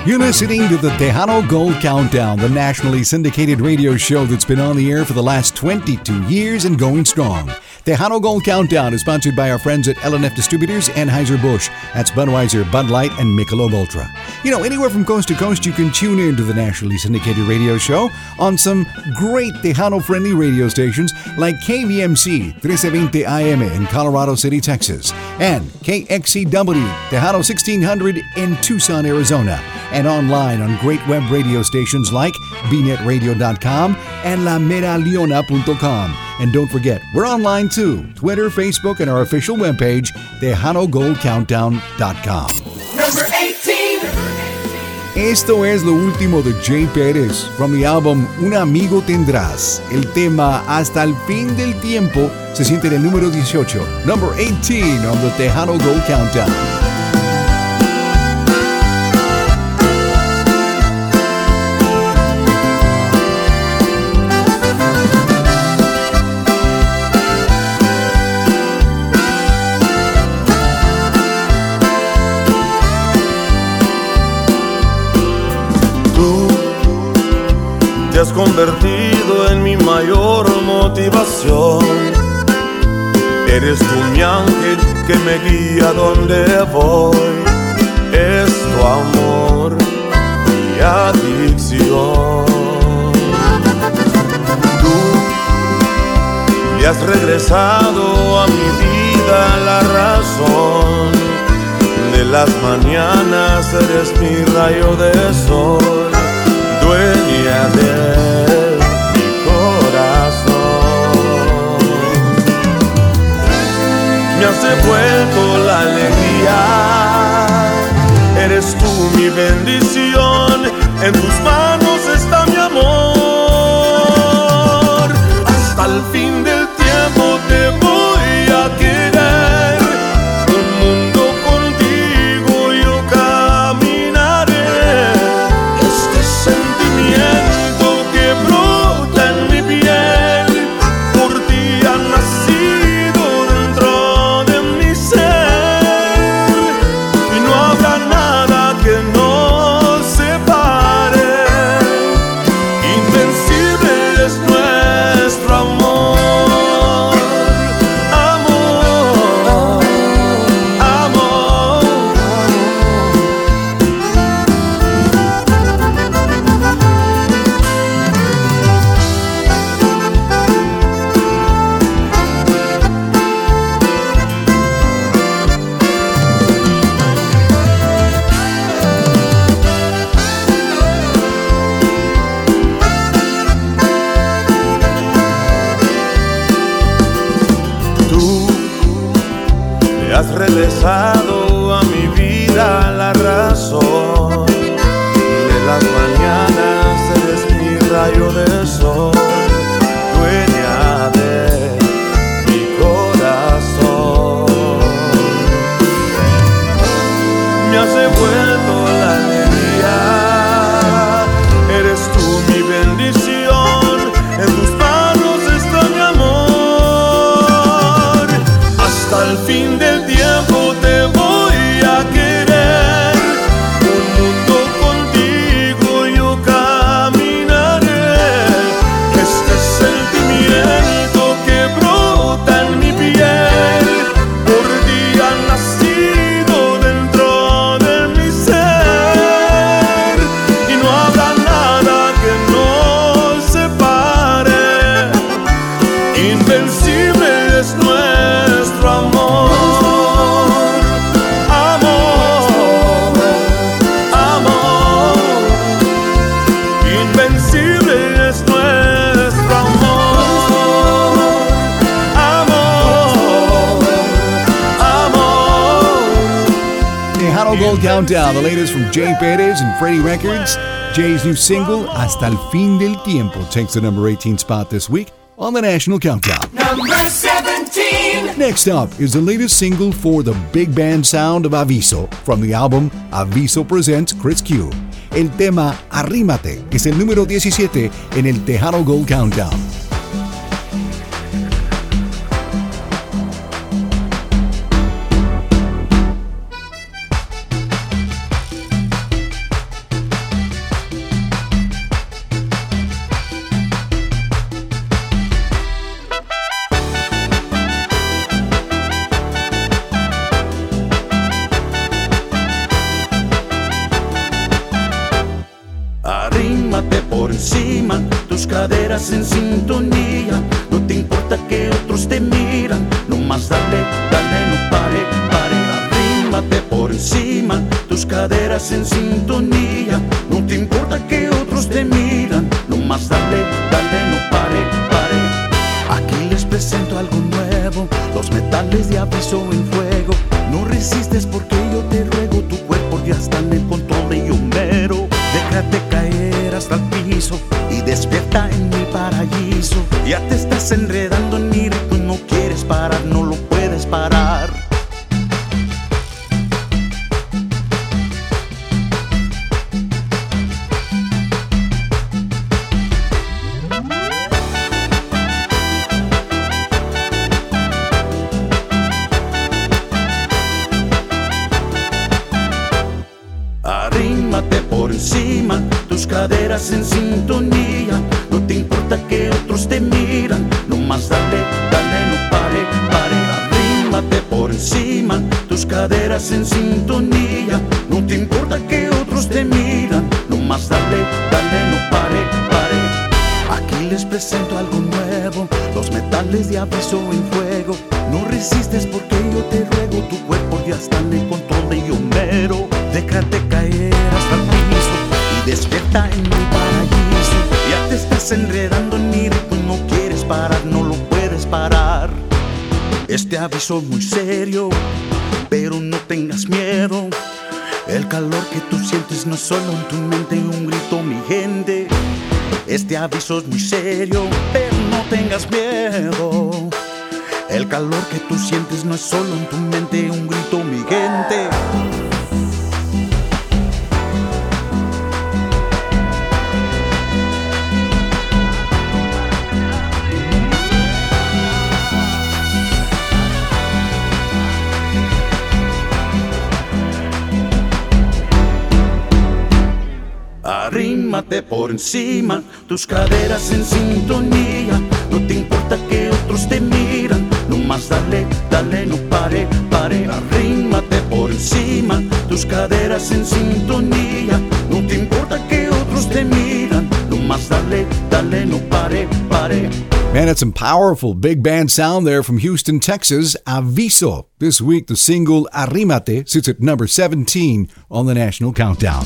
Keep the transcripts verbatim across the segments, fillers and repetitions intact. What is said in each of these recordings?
You're listening to the Tejano Gold Countdown, the nationally syndicated radio show that's been on the air for the last twenty-two years and going strong. Tejano Gold Countdown is sponsored by our friends at L and F Distributors, Anheuser-Busch. That's Budweiser, Bud Light, and Michelob Ultra. You know, anywhere from coast to coast, you can tune in to the nationally syndicated radio show on some great Tejano-friendly radio stations like K V M C thirteen twenty A M in Colorado City, Texas, and K X C W Tejano sixteen hundred in Tucson, Arizona, and online on great web radio stations like b net radio dot com and la mera leona dot com. And don't forget, we're online too. Twitter, Facebook, and our official webpage, tejano gold countdown dot com. Number eighteen. Esto es lo último de Jay Pérez, from the album Un Amigo Tendrás. El tema Hasta el Fin del Tiempo se siente en el número dieciocho. Number eighteen on the Tejano Gold Countdown. Te has convertido en mi mayor motivación. Eres tú mi ángel que me guía donde voy. Es tu amor mi adicción. Tú le has regresado a mi vida la razón. De las mañanas eres mi rayo de sol, dueña de mi corazón. Me has devuelto la alegría, eres tú mi bendición, en tus manos está mi amor. Hasta el fin del tiempo te voy a querer, un mundo contigo yo caminaré. Este sentimiento que brota en mi piel, por ti ha nacido dentro de mi ser, y no habrá nada que nos separe. Invencible es nuestro amor. Amor, amor. Tú le has regresado a mi vida la razón. De las mañanas eres mi rayo de sol, dueña de mi corazón. Me has devuelto la alegría, eres tú mi bendición, en tus manos está mi amor. Hasta el fin del tiempo te voy a querer, un mundo contigo yo caminaré. Este sentimiento que brota en mi piel, por ti ha nacido dentro de mi ser, y no habrá nada que nos separe. Invencible es nuestro amor. Amor, amor. Invencible es nuestro amor. Amor, amor. Tejano Gold Countdown, the latest from Jay Perez and Freddie Records. Jay's new single, Hasta el Fin del Tiempo, takes the number eighteen spot this week on the National Countdown. Number seventeen. Next up is the latest single for the big band sound of Aviso from the album Aviso Presents Chris Q. El tema Arrímate es el número diecisiete en el Tejano Gold Countdown. encima, tus caderas en sintonía. No te importa que otros te miran, nomás dale, dale, no pare, pare. Arrímate por encima, tus caderas en sintonía. No te importa que otros te miran, nomás dale, dale, no pare, pare. Aquí les presento algo nuevo, los metales de aviso en fuego. No resistes porque yo te ruego, tu cuerpo ya está en el control de Homero. Déjate caer hasta el piso y despierta en mi paraíso. Ya te estás enredando en mi ritmo, no quieres parar, no lo puedes parar. Arrímate por encima, tus caderas en sintonía. No te importa que otros te miran, nomás dale, dale, no pare, pare. Arrímate por encima, tus caderas en sintonía. No te importa que otros te miran, nomás dale, dale, no pare, pare. Aquí les presento algo nuevo, los metales de aviso en fuego. No resistes porque yo te ruego, tu cuerpo ya está en el control de Homero. Déjate caer hasta el piso y despierta en mi paraíso. Ya te estás enredando en mi ritmo, no quieres parar, no lo puedes parar. Este aviso es muy serio, pero no tengas miedo. El calor que tú sientes no es solo en tu mente, un grito, mi gente. Este aviso es muy serio, pero no tengas miedo. El calor que tú sientes no es solo en tu mente, un grito, mi gente. Arrímate por encima, tus caderas en sintonía. No te importa que otros te miran, nomás dale, dale, no pare, pare. Arrímate por encima, tus caderas en sintonía. No te importa que otros te miran, nomás dale, dale, no pare, pare. Man, it's some powerful big band sound there from Houston, Texas. Aviso. This week, the single Arrímate sits at number seventeen on the National Countdown.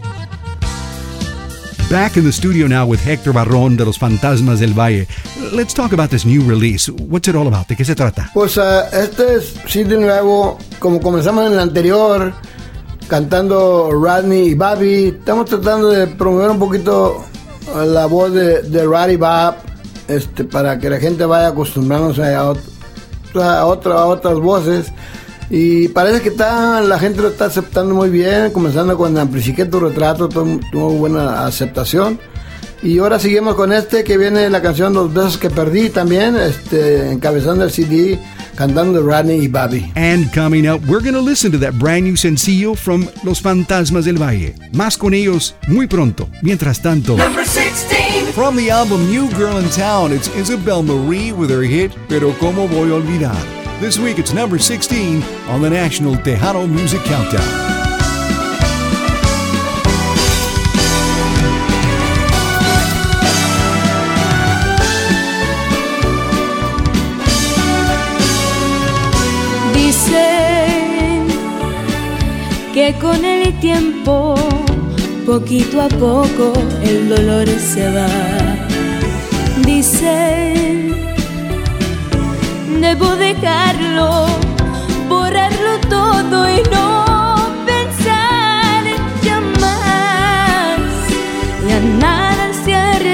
Back in the studio now with Héctor Barrón de Los Fantasmas del Valle. Let's talk about this new release. What's it all about? ¿De qué se trata? Pues uh, este es sí de nuevo, como comenzamos en el anterior, cantando Rodney y Bobby. Estamos tratando de promover un poquito la voz de, de Roddy Bob, este, para que la gente vaya acostumbrándose a, ot- a, otra, a otras voces. Y parece que está, la gente lo está aceptando muy bien, comenzando con Amplifiqué tu retrato, tuvo, tuvo buena aceptación. Y ahora seguimos con este, que viene la canción Los besos que perdí también, este, encabezando el C D, cantando Rodney y Bobby. And coming up, we're going to listen to that brand new sencillo from Los Fantasmas del Valle. Más con ellos muy pronto. Mientras tanto, Number sixteen. from the album New Girl in Town, it's Isabel Marie with her hit Pero Cómo Voy a Olvidar. This week it's number sixteen on the National Tejano Music Countdown. Dicen que con el tiempo, poquito a poco, el dolor se va. Dicen, debo dejarlo, borrarlo todo y no pensar ya más. Ya nada se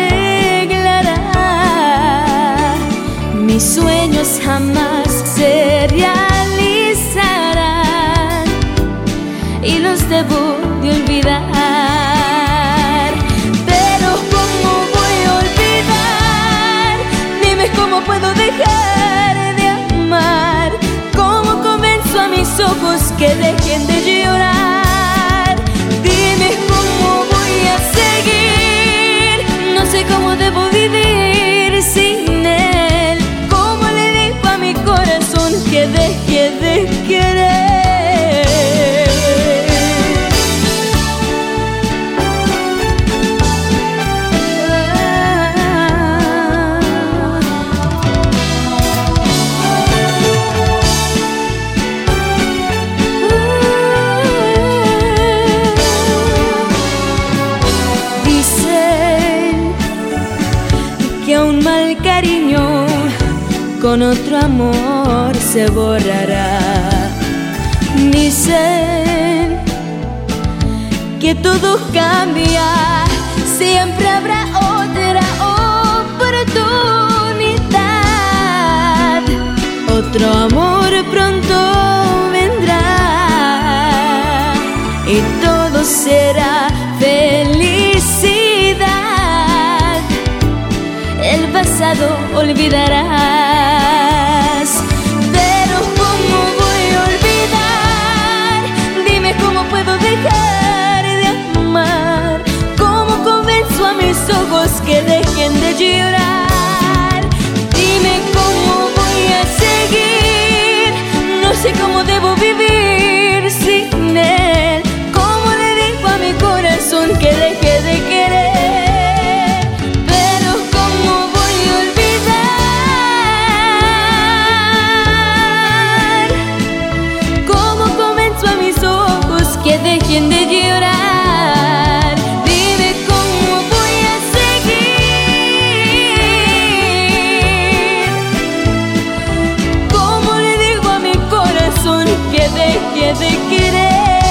arreglará, mis sueños jamás se realizarán y los debo de olvidar. Pero ¿cómo voy a olvidar? Dime cómo puedo dejar de amar. ¿Cómo convenzo a mis ojos que dejen de llorar? Dime cómo voy a seguir. No sé cómo debo vivir sin él. ¿Cómo le digo a mi corazón que deje de querer? con otro amor se borrará. Dicen que todo cambia, siempre habrá otra oportunidad. Otro amor pronto vendrá y todo será felicidad. El pasado olvidarás, pero ¿cómo voy a olvidar? Dime cómo puedo dejar de amar. ¿Cómo convenzo a mis ojos que dejen de llorar? Dime cómo voy a seguir. No sé cómo debo vivir sin él. ¿Cómo le digo a mi corazón que deje de querer? Pero ¿cómo voy a olvidar? ¿Cómo convenzo a mis ojos que dejen de llorar? Dime cómo voy a seguir. ¿Cómo le digo a mi corazón que deje de querer?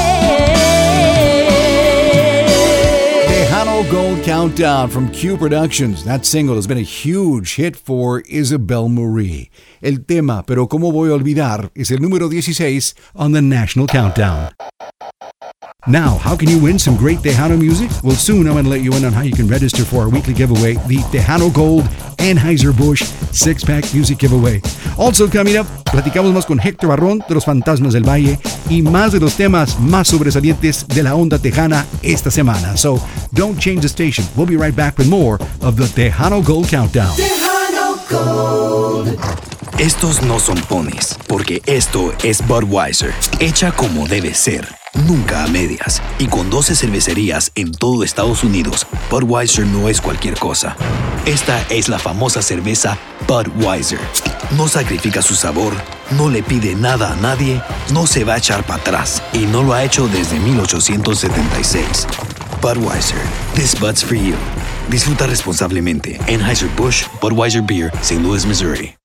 Tejano Gold Countdown from Q Productions. That single has been a huge hit for Isabel Marie. El tema, pero cómo voy a olvidar, is el número dieciséis on the National Countdown. Now, how can you win some great Tejano music? Well, soon I'm going to let you in on how you can register for our weekly giveaway, the Tejano Gold Anheuser-Busch six-pack music giveaway. Also coming up, platicamos más con Héctor Barrón de los Fantasmas del Valle y más de los temas más sobresalientes de la onda tejana esta semana. So, don't change the station. We'll be right back with more of the Tejano Gold Countdown. Tejano Gold. Estos no son ponis, porque esto es Budweiser, hecha como debe ser, nunca a medias. Y con doce cervecerías en todo Estados Unidos, Budweiser no es cualquier cosa. Esta es la famosa cerveza Budweiser. No sacrifica su sabor, no le pide nada a nadie, no se va a echar para atrás y no lo ha hecho desde mil ochocientos setenta y seis. Budweiser, this Bud's for you. Disfruta responsablemente. Anheuser-Busch Budweiser Beer, Saint Louis, Missouri.